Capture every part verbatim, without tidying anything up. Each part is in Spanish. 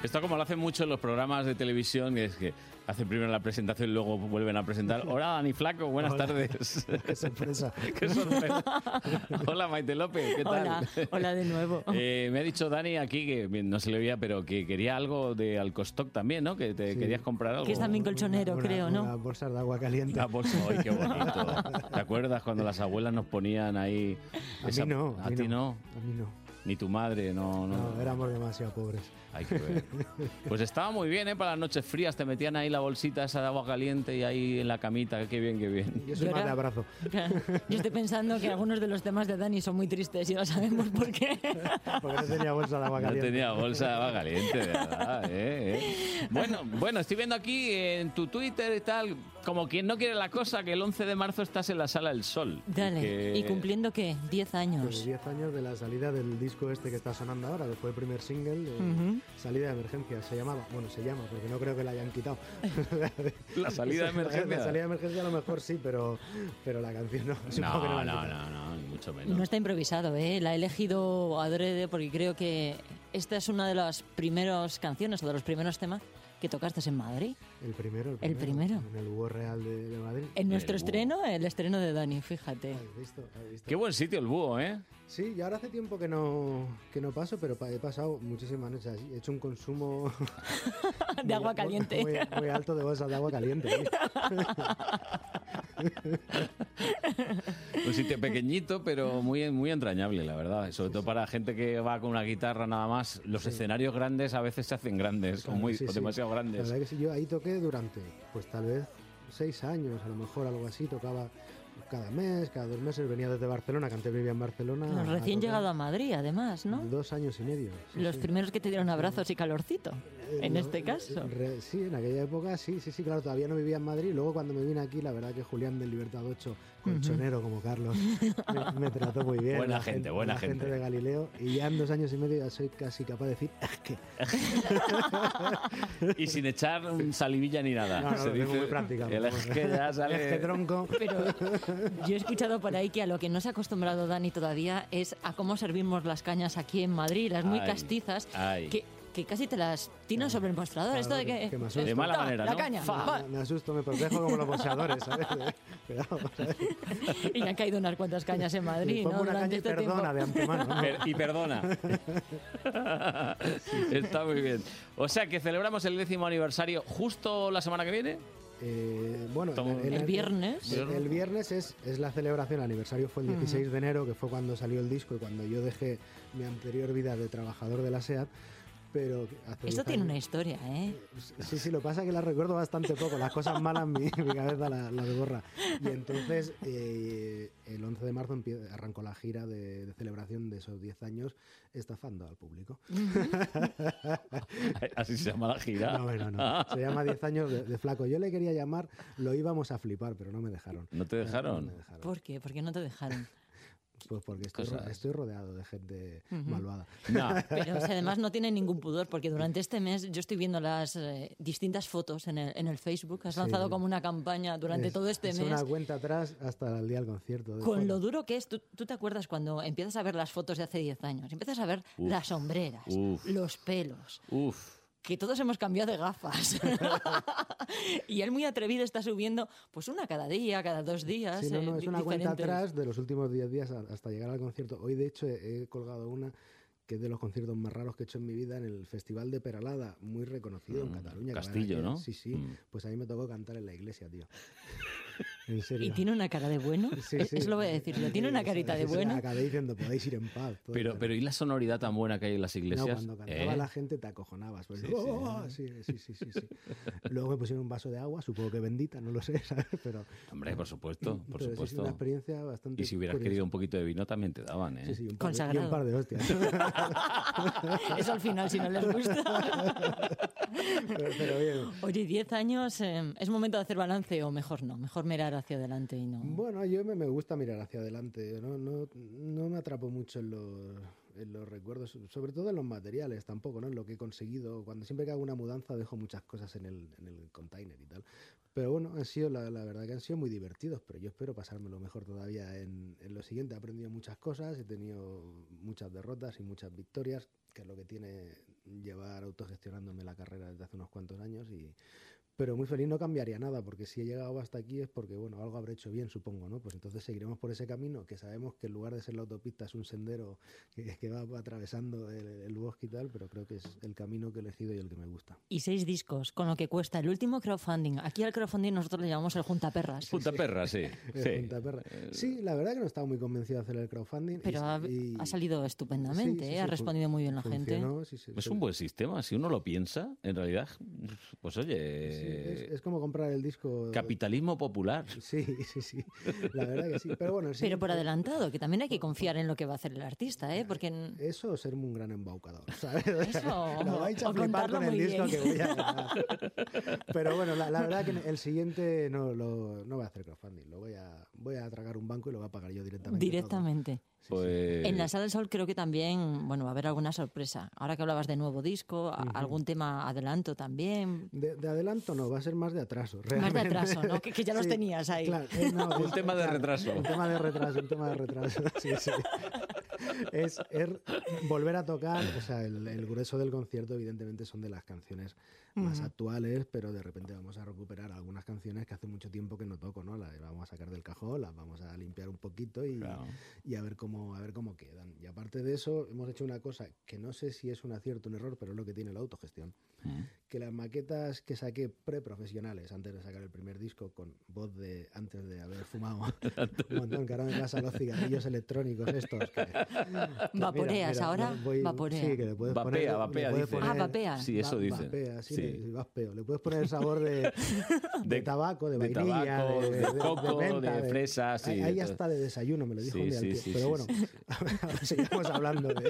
Esto como lo hacen mucho en los programas de televisión, es que hacen primero la presentación y luego vuelven a presentar. Hola, Dani Flaco, buenas Hola. tardes. Qué sorpresa. Qué sorpresa. Hola, Maite López, ¿qué tal? Hola, hola de nuevo. Eh, me ha dicho Dani aquí, que no se le veía, pero que quería algo de Alcostock también, ¿no? Que te Sí. querías comprar algo. Que es también colchonero, Una- creo, ¿no? Unas bolsas de agua caliente. Una bolsa, ¡ay, qué bonito! ¿Te acuerdas cuando las abuelas nos ponían ahí? A esa- mí no. A ti no. A mí no. Ni tu madre, no, no. No, éramos demasiado pobres. Hay que ver. Pues estaba muy bien, ¿eh? Para las noches frías te metían ahí la bolsita esa de agua caliente y ahí en la camita. Qué bien, qué bien. Yo soy Yo más de era- abrazo. Claro. Yo estoy pensando que algunos de los temas de Dani son muy tristes y ya sabemos por qué. Porque no tenía bolsa de agua No caliente. tenía bolsa de agua caliente, de verdad. ¿eh? ¿eh? Bueno, bueno, estoy viendo aquí en tu Twitter y tal, como quien no quiere la cosa, que el once de marzo estás en la Sala del Sol. Dale, Que- ¿y cumpliendo qué? ¿diez Pues años? diez años de la salida del disco este que está sonando ahora, que fue el primer single, de Ujú. Salida de Emergencia. Se llamaba, bueno, se llama, porque no creo que la hayan quitado. La salida de emergencia. La salida de emergencia a lo mejor sí, pero, pero la canción no. Supongo que No, la no, han no, quitado. no, ni mucho menos. No está improvisado, ¿eh? La he elegido adrede porque creo que esta es una de las primeras canciones o de los primeros temas que tocaste en Madrid. El primero, el El primero. primero. En el Búho Real de, de Madrid. En nuestro El búho. estreno, el estreno de Dani, fíjate. ¿Has visto? ¿Has visto? Qué buen sitio el búho, ¿eh? Sí, y ahora hace tiempo que no, que no paso, pero pa- he pasado muchísimas noches así. He hecho un consumo De agua muy- caliente. Muy, muy alto de bolsas de agua caliente. ¿eh? Un sitio pequeñito, pero muy, muy entrañable, la verdad. Sobre todo para gente que va con una guitarra nada más. Los escenarios grandes a veces se hacen grandes, o, Claro, muy, sí, o sí. demasiado La grandes. verdad que sí, yo ahí toqué durante, pues tal vez seis años, a lo mejor algo así. Tocaba cada mes, cada dos meses. Venía desde Barcelona, que antes vivía en Barcelona. Nos a recién tocar. llegado a Madrid, además, ¿no? Dos años y medio. sí, Los sí. primeros que te dieron abrazos y calorcito, Eh, en no, este eh, caso. re- sí, en aquella época sí, sí, sí, claro, todavía no vivía en Madrid. Luego cuando me vine aquí, la verdad que Julián del Libertad ocho, colchonero como Carlos, me, me trató muy bien. Buena La gente, buena la gente. de Galileo. Y ya en dos años y medio ya soy casi capaz de decir, es que... Y sin echar un salivilla ni nada. No, no, Se lo tengo dice, muy practicado. El es que ya Es que sale... tronco. Pero yo he escuchado por ahí que a lo que no se ha acostumbrado Dani todavía es a cómo servimos las cañas aquí en Madrid, las muy Ay, castizas, ay. que, que casi te las tiran sobre el mostrador. Claro, Esto de que- que... que me asusto. De mala Toma, manera, la ¿no? caña, Fa. va. Me, me asusto, me protejo como los boxeadores, ¿sabes? Cuidado, ¿sabes? Y han caído unas cuantas cañas en Madrid, Pongo ¿no? una Durante caña y este perdona de tiempo. antemano. ¿no? Per- y perdona. Está muy bien. O sea que celebramos el décimo aniversario justo la semana que viene. Eh, bueno, Tomo- en El viernes. El, el viernes es, es la celebración, el aniversario fue el dieciséis de enero, que fue cuando salió el disco y cuando yo dejé mi anterior vida de trabajador de la SEAT. Pero hace Esto diez tiene años- una historia, ¿eh? Sí, sí, lo que pasa es que la recuerdo bastante poco. Las cosas malas mi, mi cabeza la, la borra. Y entonces, eh, el once de marzo empie- arrancó la gira de, de celebración de esos diez años, estafando al público. Así se llama la gira. No, no, no. Se llama diez años de, de flaco. Yo le quería llamar, lo íbamos a flipar, pero no me dejaron. ¿No te dejaron? No me dejaron. ¿Por qué? ¿Por qué no te dejaron? Pues porque estoy, ro- Cosas. estoy rodeado de gente malvada. No. Pero o sea, además no tiene ningún pudor, porque durante este mes yo estoy viendo las eh, distintas fotos en el, en el Facebook. Has Sí. lanzado como una campaña durante Es- todo este es mes. una cuenta atrás hasta el día del concierto. de Con fotos. lo duro que es, ¿tú, tú te acuerdas cuando empiezas a ver las fotos de hace diez años? Empiezas a ver Uf. las sombreras, Uf. los pelos, Uf. que todos hemos cambiado de gafas. Y él muy atrevido está subiendo pues una cada día, cada dos días. Sí, no, no, eh, es una cuenta diferentes. atrás de los últimos diez días a- hasta llegar al concierto. Hoy, de hecho, he, he colgado una que es de los conciertos más raros que he hecho en mi vida en el Festival de Peralada, muy reconocido en Cataluña. que Castillo, van aquí- ¿no? Sí, sí. Mm. Pues a mí me tocó cantar en la iglesia, tío. En serio. Y tiene una cara de bueno. Sí, sí. Eso lo voy a decir yo. Tiene una carita de Sí, sí, bueno. Acabé diciendo, podéis ir en paz. todo Pero, el pero ¿y la sonoridad tan buena que hay en las No, iglesias? cuando cantaba ¿Eh? la gente te acojonabas. Pues, ¡oh! sí, sí, sí, sí, sí. Luego me pusieron un vaso de agua, supongo que bendita, no lo sé, ¿sabes? Pero, Hombre, por supuesto, por pero sí, sí, supuesto. una experiencia bastante Y si hubieras curiosa. querido un poquito de vino también te daban, ¿eh? Sí, sí, un par, de, y Consagrado. un par de hostias. Eso al final, si no les gusta. pero, pero bien. Oye, diez años, eh, ¿es momento de hacer balance o mejor no? Mejor mirar hacia adelante y no... Bueno, yo me, me gusta mirar hacia adelante. No, no, no me atrapo mucho en los, en los recuerdos, sobre todo en los materiales, tampoco, ¿no? En lo que he conseguido. Cuando siempre que hago una mudanza dejo muchas cosas en el, en el container y tal. Pero bueno, han sido, la, la verdad que han sido muy divertidos, pero yo espero pasármelo mejor todavía en, en lo siguiente. He aprendido muchas cosas, he tenido muchas derrotas y muchas victorias, que es lo que tiene llevar autogestionándome la carrera desde hace unos cuantos años. Y pero muy feliz, no cambiaría nada, porque si he llegado hasta aquí es porque, bueno, algo habré hecho bien, supongo, ¿no? Pues entonces seguiremos por ese camino, que sabemos que en lugar de ser la autopista es un sendero que, que va atravesando el, el bosque y tal, pero creo que es el camino que he elegido y el que me gusta. Y seis discos, con lo que cuesta el último crowdfunding. Aquí al crowdfunding nosotros le llamamos el juntaperras. Juntaperras, sí. El sí. juntaperras. Sí, la verdad que no estaba muy convencido de hacer el crowdfunding. Pero y, ha, y, ha salido estupendamente, sí, sí, ¿eh? sí, Ha respondido muy bien la funcionó, gente. Sí, sí, Es sí. un buen sistema, si uno lo piensa, en realidad, pues oye... Sí, es, es como comprar el disco... Capitalismo popular. Sí, sí, sí, la verdad que sí. Pero bueno, sí, Pero por adelantado, que también hay que confiar en lo que va a hacer el artista, ¿eh? Porque en- eso o ser un gran embaucador, ¿sabes? Eso, Lo vais a o flipar contarlo con el muy disco bien. que voy a ganar. Pero bueno, la, la verdad que el siguiente no, lo, no voy a hacer crowdfunding. Lo voy a, voy a atracar un banco y lo voy a pagar yo directamente. directamente. Sí, Pues... En la Sala del Sol creo que también, bueno, va a haber alguna sorpresa. Ahora que hablabas de nuevo disco, a- algún tema adelanto también. De, de adelanto no, va a ser más de atraso. Más de realmente. atraso, ¿no? Que, que ya los Sí, tenías ahí. claro, eh, no, Un es- tema de claro, retraso. Un tema de retraso, un tema de retraso. Sí, sí. Es, es volver a tocar, o sea, el, el grueso del concierto evidentemente son de las canciones más Ujú. actuales, pero de repente vamos a recuperar algunas canciones que hace mucho tiempo que no toco, ¿no? Las vamos a sacar del cajón, las vamos a limpiar un poquito y, Claro. y a ver cómo a ver cómo quedan. Y aparte de eso, hemos hecho una cosa que no sé si es un acierto o un error, pero es lo que tiene la autogestión. Mm. Que las maquetas que saqué preprofesionales antes de sacar el primer disco con voz de antes de haber fumado un montón, que ahora me pasan los cigarrillos electrónicos estos que, que ¿Vaporeas ahora? voy- Vapopea. sí, que le puedes Vapea, poner, le vapea, puedes dice. poner- Ah, vapea. Sí, eso va- dice. vapea, sí, Sí. le- vapeo. Le puedes poner el sabor de, de, De- tabaco, de de vainilla, tabaco, de, de coco, menta, de fresa, sí, Ahí, de ahí todo. hasta de desayuno me lo dijo Sí, un día el sí, tío. sí, Pero sí, bueno, sí, sí. ahora seguimos hablando de...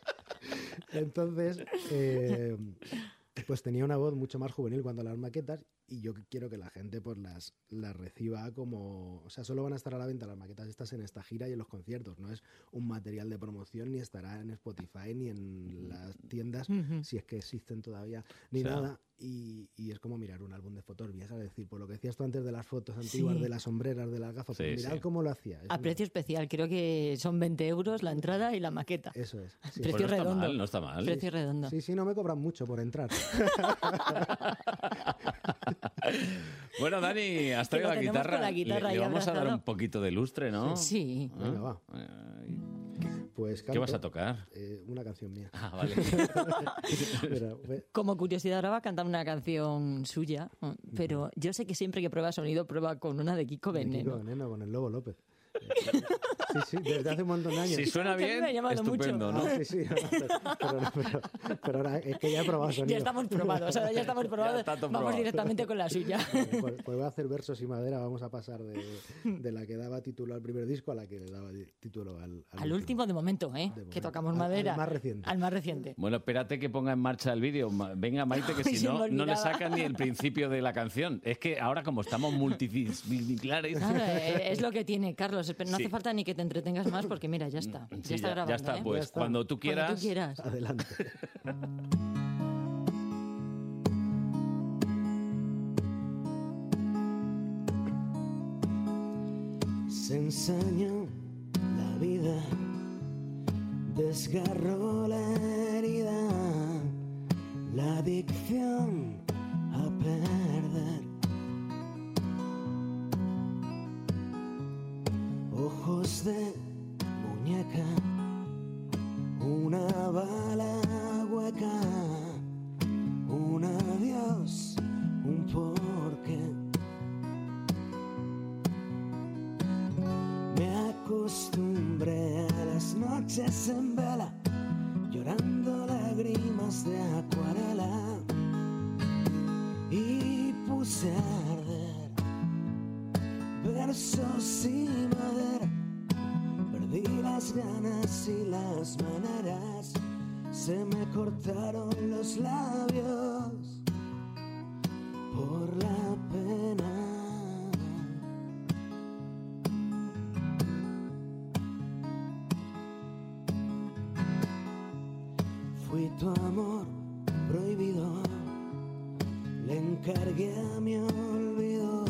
Entonces, eh, pues tenía una voz mucho más juvenil cuando las maquetas y yo quiero que la gente pues las, las reciba como... O sea, solo van a estar a la venta las maquetas estas en esta gira y en los conciertos. No es un material de promoción ni estará en Spotify ni en las tiendas, Ujú. si es que existen todavía, ni O sea, nada. Y, y es como mirar un álbum de fotos viejas, es decir, por lo que decías tú antes de las fotos antiguas, Sí. de las sombreras, de las gafas, Sí, pues mirad sí. cómo lo hacía. Es A una- precio especial, creo que son veinte euros la entrada y la maqueta. Eso es. Sí. Precio Pues no está redondo. mal, no está mal. Precio redondo. Sí, sí, no me cobran mucho por entrar. Bueno, Dani, has Que lo traído la tenemos guitarra. con la guitarra le, ahí le vamos a dar abrazado. un poquito de lustre, ¿no? Sí. ¿Ah? Venga, va. Eh, Pues ¿Qué canto, vas a tocar? eh, una canción mía. Ah, vale. Pero, fue- Como curiosidad, ahora va a cantar una canción suya, pero yo sé que siempre que prueba sonido, prueba con una de Kiko de Kiko Veneno. Veneno con el Lobo López. Sí, sí, desde hace un montón de años. Si suena Que a mí me ha bien, llamado estupendo, mucho. ¿no? Ah, sí, sí, no, pero, pero, pero- pero ahora es que ya he probado sonido. Ya estamos probados, ahora ya estamos probados. está todo Vamos probado. directamente con la suya. Pues, pues voy a hacer versos y madera, vamos a pasar de, de la que daba título al primer disco a la que le daba di- título al, al, Al último de momento, ¿eh? De Que momento. tocamos Al- madera. al más reciente. Al más reciente. Bueno, espérate que ponga en marcha el vídeo. Ma- Venga, Maite, que Ay, si se me no, no le olvidaba. sacan ni el principio de la canción. Es que ahora, como estamos multidisciplinares... Claro, eh, es lo que tiene, Carlos. No Sí. hace falta ni que te entretengas más porque mira, ya está. Ya Sí, está ya, grabando. ya está, ¿eh? pues Ya está. cuando tú quieras... Cuando tú quieras. Adelante. Se ensañó la vida, desgarró la herida, la adicción a perder. Ojos de muñeca, una bala hueca, un adiós, un porqué. Me acostumbré a las noches en vela, llorando lágrimas de acuarela, y puse a arder versos y madera. Perdí las ganas y las maneras, se me cortaron los labios por la pena. tu amor prohibido le encargué a mi olvido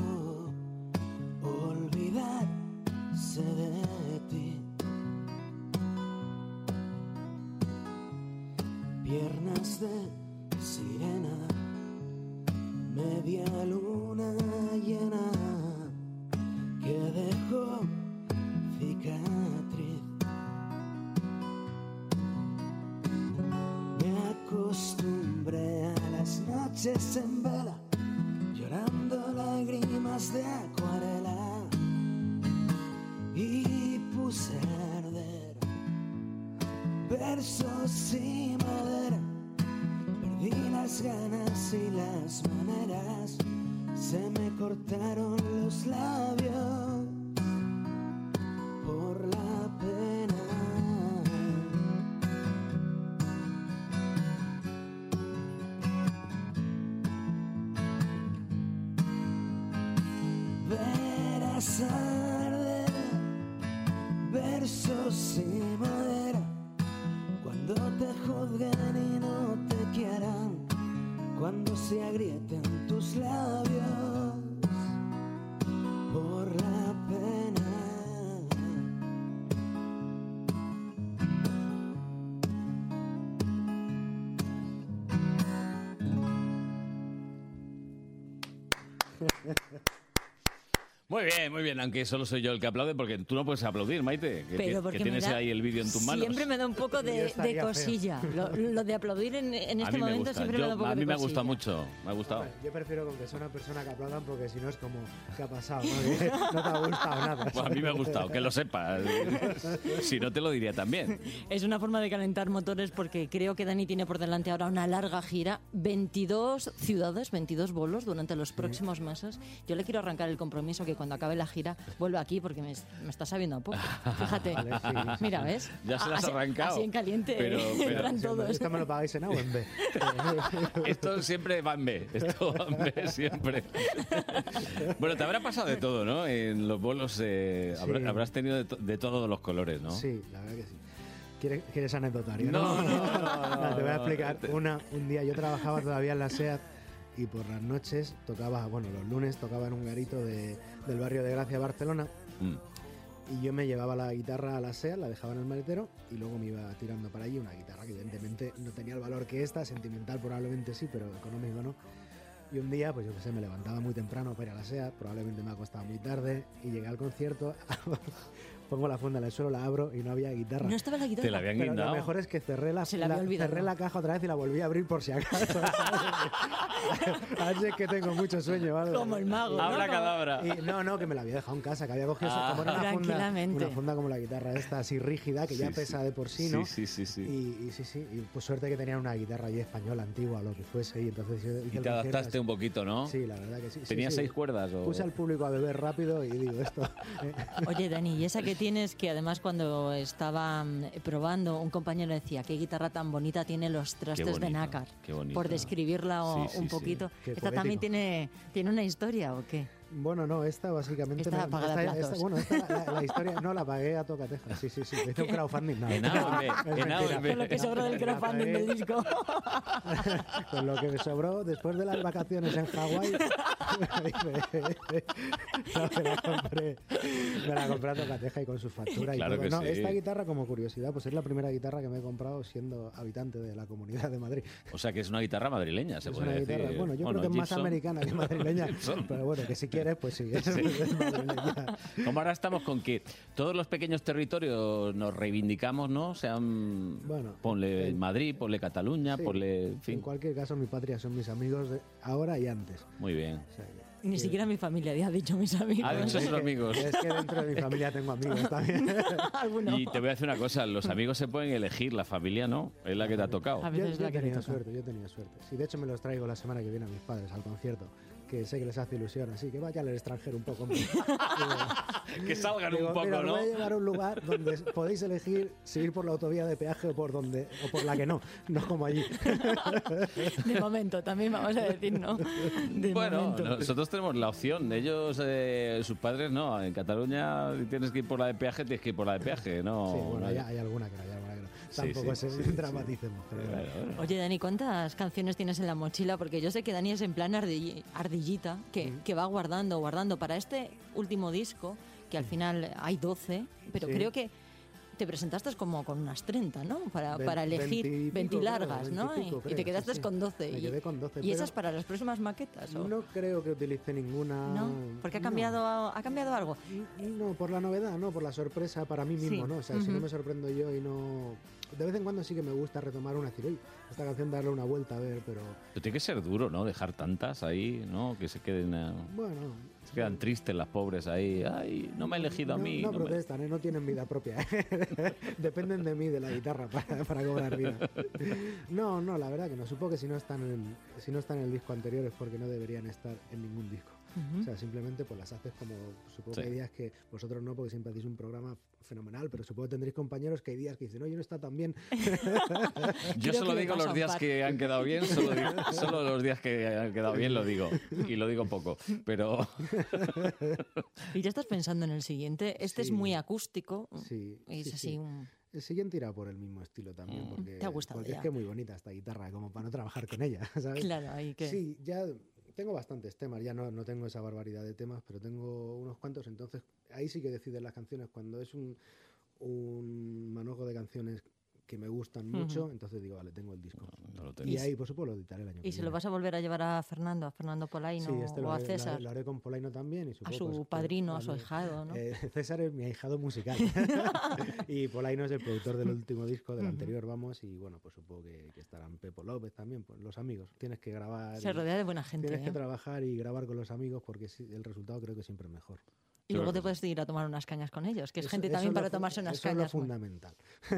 olvidarse de ti. Piernas de sirena, media luna llena que dejó cicatriz. Me acostumbré a las noches en vela, llorando lágrimas de acuarela, y puse a arder versos y madera. Perdí las ganas y las maneras, se me cortaron los labios por la pena. Verás arder versos y madera, cuando te juzguen y no te quieran, cuando se agrieten tus labios por la pena. Muy bien, muy bien, aunque solo soy yo el que aplaude, porque tú no puedes aplaudir, Maite, que, Pero que tienes da, ahí el vídeo en tus manos. Siempre me da un poco de, de cosilla. Lo, lo de aplaudir en, en este momento gusta. siempre yo, me da un poco a mí de me cosilla. gusta mucho, me ha gustado. Bueno, yo prefiero con que sea una persona que aplaudan, porque si no es como, ¿qué ha pasado? No, que no te ha gustado nada. Pues a mí me ha gustado, que lo sepas. Si no, te lo diría también. Es una forma de calentar motores, porque creo que Dani tiene por delante ahora una larga gira, veintidós ciudades, veintidós bolos durante los próximos meses. Yo le quiero arrancar el compromiso que cuando acabe la gira vuelva aquí, porque me, me está sabiendo a poco. Fíjate. Vale, sí, sí. Mira, ¿ves? Ya se las has Así- arrancado. Así en caliente Pero- pero- entran Sí, todos. ¿Esto me lo pagáis en A o en B? Esto siempre va en B, esto va en B siempre. Bueno, te habrá pasado de todo, ¿no? En los bolos eh, Sí. habrá- habrás tenido de, to- de todos los colores, ¿no? Sí, la verdad que sí. ¿Quieres, ¿quieres anecdotario? No, no, no, no, Nada, te voy a no, explicar. te- Una, un día yo trabajaba todavía en la SEAT y por las noches tocaba, bueno, los lunes tocaba en un garito de, del barrio de Gracia, Barcelona. Mm. Y yo me llevaba la guitarra a la SEAT, la dejaba en el maletero y luego me iba tirando para allí una guitarra que evidentemente no tenía el valor que esta, sentimental probablemente sí, pero económico no. Y un día, pues yo qué sé, me levantaba muy temprano para ir a la SEAT, probablemente me acostaba muy tarde y llegué al concierto, pongo la funda en el suelo, la abro y no había guitarra. No estaba la guitarra. Te la habían Pero lo guindado. mejor es que cerré la, Se la había la- olvidado. cerré la caja otra vez y la volví a abrir por si acaso. A ver si es que tengo mucho sueño, ¿vale? Como el mago, ¿no? Abra Como- cadabra. Y, no, no, que me la había dejado en casa, que había cogido Ah. como era una funda, Tranquilamente. una funda como la guitarra esta, así rígida, que Sí, ya sí. pesa de por sí, ¿no? Sí, sí, sí, sí. Y, y sí, sí, y pues suerte que tenían una guitarra allí española, antigua, lo que fuese, y entonces yo hice Y el te concierto adaptaste así. un poquito, ¿no? Sí, la verdad que sí. sí, ¿Tenías sí. seis cuerdas? O... Puse al público a beber rápido y digo esto. eh, Oye, Dani, y esa que tienes, que además cuando estaba mm, probando, un compañero decía, qué guitarra tan bonita tiene los trastes de bonito, nácar. qué bonito. Por describirla o- Sí, sí, un sí. poquito. Qué ¿Esta también poético. tiene, tiene una historia o qué? Bueno, no, esta básicamente... Esta me- pagada a esta- plazos. esta- bueno, esta, la, la historia... No, la pagué a tocateja, sí, sí, sí. Hice un crowdfunding, nada. En A o en B, Es en A o en mentira. B. Con lo que sobró del La crowdfunding pagué del disco. Con lo que me sobró después de las vacaciones en Hawái, no, me la compré, me la compré a tocateja y con su factura y Claro todo. que No, sí. esta guitarra, como curiosidad, pues es la primera guitarra que me he comprado siendo habitante de la Comunidad de Madrid. O sea, que es una guitarra madrileña, se Es podría una decir. guitarra, bueno, yo creo que es más Gibson. americana que madrileña, Gibson. pero bueno, que si quieres, pues sí, es, es madrileña. Como ahora estamos con que todos los pequeños territorios nos reivindicamos, ¿no? Sean, Bueno, ponle en- Madrid, ponle Cataluña, Sí, ponle, en En fin. cualquier caso, mi patria son mis amigos de ahora y antes. Muy bien. O sea, que- Ni siquiera mi familia, ya ha dicho mis amigos. Ha dicho es sus que- amigos. Es que dentro de mi familia tengo amigos también. Alguno. Y te voy a decir una cosa, los amigos se pueden elegir, la familia no, es la que te ha tocado. A Yo, veces yo la que te tenía toca. suerte, yo tenía suerte. Sí, de hecho me los traigo la semana que viene a mis padres al concierto, que sé que les hace ilusión, así que vayan al extranjero un poco. Digo, Que salgan digo, un poco, mira, os ¿no? voy a llevar a un lugar donde podéis elegir si ir por la autovía de peaje o por donde o por la que no, no como allí. De momento, también vamos a decir, ¿no? De Bueno, momento. nosotros tenemos la opción. Ellos, eh, sus padres, no. En Cataluña tienes que ir por la de peaje, tienes que ir por la de peaje, no. Sí, bueno, no hay, hay- hay alguna que no, hay alguna que no. tampoco sí, se sí, dramaticemos. Pero Claro, bueno. Oye, Dani, ¿cuántas canciones tienes en la mochila? Porque yo sé que Dani es en plan ardill- ardillita, que, Mm. que va guardando, guardando. Para este último disco, que al final hay doce, pero Sí. creo que te presentaste como con unas treinta, ¿no? Para, Ve- para elegir veinti y veinti pico, largas, creo, ¿no? veinti y pico, Y- y creo, te quedaste sí, sí. con doce. Me y, quedé con doce, ¿Y pero esas para las próximas maquetas? ¿o? no creo que utilice ninguna. ¿No? Porque ha no. cambiado, ha cambiado algo. No, por la novedad, no, por la sorpresa para mí mismo, Sí. ¿no? O sea, si no Ujú. me sorprendo yo y no... De vez en cuando sí que me gusta retomar una, decir, oye, esta canción darle una vuelta a ver, pero Pero tiene que ser duro, ¿no? Dejar tantas ahí, ¿no? Que se queden... eh, bueno... Se quedan tristes las pobres ahí. Ay, no me ha elegido a no, mí. No, no me- protestan, ¿eh? No tienen vida propia. Dependen de mí, de la guitarra, para, para cobrar vida. No, no, la verdad que no. Supongo que si no están en, si no están en el disco anterior es porque no deberían estar en ningún disco. Ujú. O sea, simplemente pues las haces como... Supongo Sí. que hay días que vosotros no, porque siempre hacéis un programa fenomenal, pero supongo que tendréis compañeros que hay días que dicen, oye, no está tan bien. Yo Creo solo que le digo pasa los un días par. que han quedado bien, solo, digo- solo los días que han quedado bien lo digo. Y lo digo poco. Pero Y ya estás pensando en el siguiente. Este es Sí. muy acústico. Sí, Es sí, así sí. un... El siguiente irá por el mismo estilo también, Mm. porque, Te ha gustado porque ya. es que es muy bonita esta guitarra, como para no trabajar con ella, ¿sabes? Claro, ahí que... Sí, ya tengo bastantes temas, ya no, no tengo esa barbaridad de temas, pero tengo unos cuantos, entonces ahí sí que deciden las canciones. Cuando es un, un manojo de canciones que me gustan mucho, Ujú. entonces digo, vale, tengo el disco. no lo Y tenéis. ahí, por supuesto, lo editaré el año que ¿Y se viene. lo vas a volver a llevar a Fernando, a Fernando Polaino Sí, este o lo a haré, lo haré- César? lo haré con Polaino también. Y A supongo, su pues, que padrino, a su también- ahijado, ¿no? Eh, César es mi ahijado musical. Y Polaino es el productor del último disco, del Ujú. anterior, vamos. Y bueno, pues supongo que, que estarán Pepo López también, pues los amigos. Tienes que grabar. Se y- rodea de buena gente. Tienes que ¿eh? trabajar y grabar con los amigos porque sí, el resultado creo que siempre es mejor. Y luego Creo te que puedes ir a tomar unas cañas con ellos, que es Eso- gente eso también es lo para fu- tomarse unas eso es lo cañas. muy- fundamental.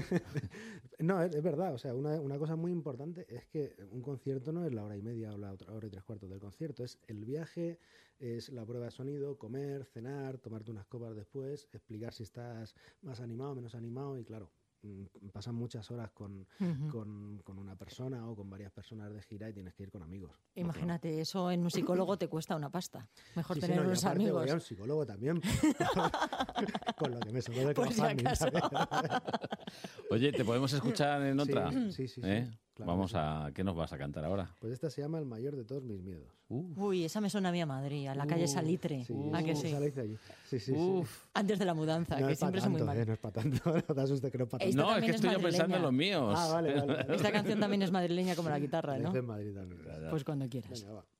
No, es, es verdad. O sea, una, una cosa muy importante es que un concierto no es la hora y media o la otra hora y tres cuartos del concierto. Es el viaje, es la prueba de sonido, comer, cenar, tomarte unas copas después, explicar si estás más animado, menos animado. Y claro, mm, pasan muchas horas con, Ujú. con, con una persona o con varias personas de gira y tienes que ir con amigos. Imagínate, eso en un psicólogo te cuesta una pasta. Mejor Sí, sí, tener no, y unos aparte amigos. voy a un psicólogo también. Con lo que me sobró de Por si crowdfunding, acaso. ¿sabes? Oye, ¿te podemos escuchar en otra? Sí, sí, sí, sí, ¿Eh? claro Vamos que sí. a... ¿Qué nos vas a cantar ahora? Pues esta se llama El mayor de todos mis miedos. Uy, esa me suena a mí a Madrid, a la calle Uf, Salitre. Sí, ¿A que esa sí? la hice allí. Sí, sí, sí. Uf. Antes de la mudanza, No que es para siempre es muy tanto, mal. eh, no es para tanto. No te asustes que no es para Esta tanto. No, es también que es estoy yo pensando en madrileña. los míos. Ah, vale, vale. vale. Esta canción también es madrileña como la guitarra, La ¿no? hice en Madrid también. Pues cuando quieras. Venga, va.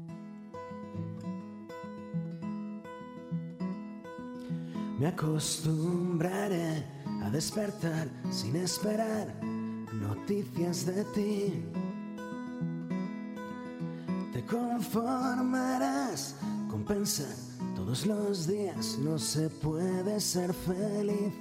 Me acostumbraré a despertar sin esperar noticias de ti. Te conformarás con pensar todos los días no se puede ser feliz.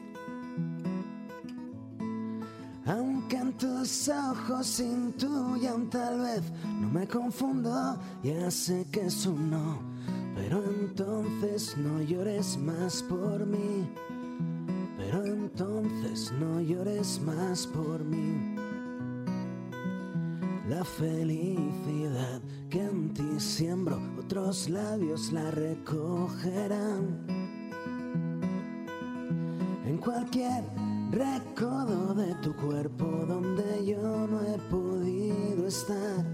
Aunque en tus ojos intuyan tal vez no me confundo, ya sé que es un no, pero entonces no llores más por mí, pero entonces no llores más por mí. La felicidad que en ti siembro, otros labios la recogerán. En cualquier recodo de tu cuerpo donde yo no he podido estar,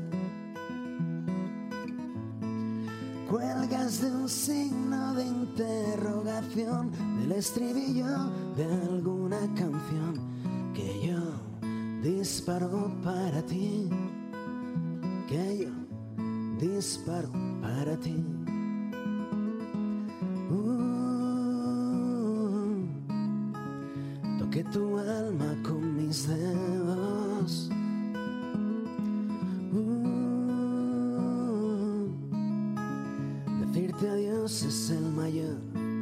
cuelgas de un signo de interrogación del estribillo de alguna canción que yo disparo para ti, que yo disparo para ti. Uh, toqué tu alma con mis dedos. Uh, decirte adiós es el mayor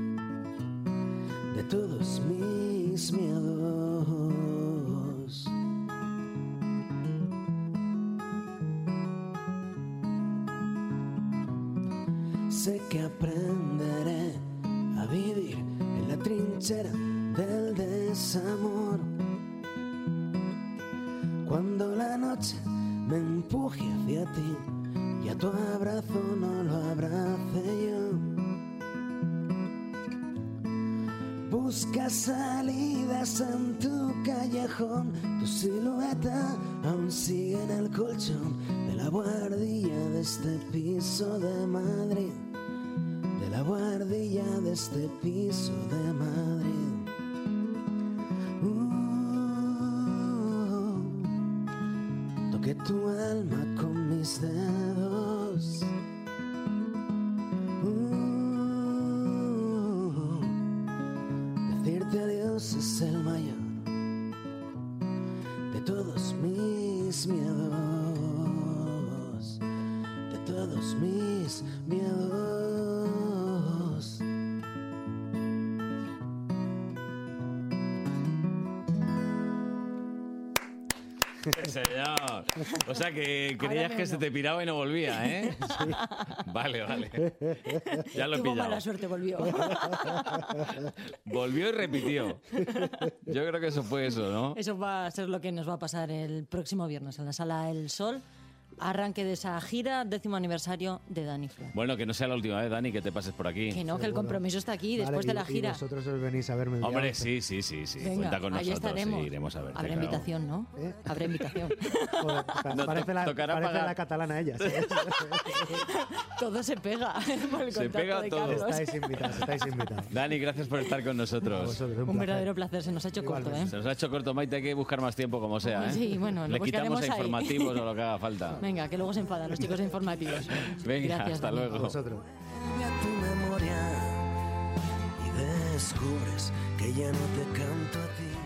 de todos mis miedos. Sé que aprenderé a vivir en la trinchera del desamor. Cuando la noche me empuje hacia ti y a tu abrazo no lo abrace yo. Busca salidas en tu callejón, tu silueta aún sigue en el colchón de la buhardilla de este piso de Madrid, de la buhardilla de este piso de Madrid. Uh, toqué tu alma con mis dedos. Decirte adiós es el mayor de todos mis miedos, de todos mis miedos. Sí, señor. O sea que creías que se te piraba y no volvía, ¿eh? Sí. Vale, vale. Ya lo he Tuvo pillado. mala suerte, volvió. Volvió y repitió. Yo creo que eso fue eso, ¿no? Eso va a ser lo que nos va a pasar el próximo viernes en la Sala El Sol. Arranque de esa gira, décimo aniversario de Dani Flood. Bueno, que no sea la última vez, Dani, que te pases por aquí. Que no, que el Seguro. compromiso está aquí, Vale, después de y- la y gira. vosotros os venís a verme el día Hombre, once. sí, sí, sí, sí. Venga, Cuenta con ahí nosotros. estaremos. Sí, iremos a verte. Habrá claro. invitación, ¿no? ¿Eh? Habrá invitación. Joder, pa- No, parece to- la, tocará parece pagar. la catalana ella. ¿sabes? Todo se pega por el Se contacto pega de todo. Carlos. Estáis invitados, estáis invitados. Dani, gracias por estar con A nosotros. vosotros, Un placer. verdadero placer, se nos ha hecho corto, ¿eh? Se nos ha hecho corto, Maite, hay que buscar más tiempo como sea, ¿eh? Sí, bueno, Le lo quitamos buscaremos a ahí. informativos o lo que haga falta. Venga, que luego se enfadan los chicos de informativos. Venga, Gracias, hasta Dani. A luego. vosotros. Vuelve a tu memoria y descubres que ya no te canto a ti.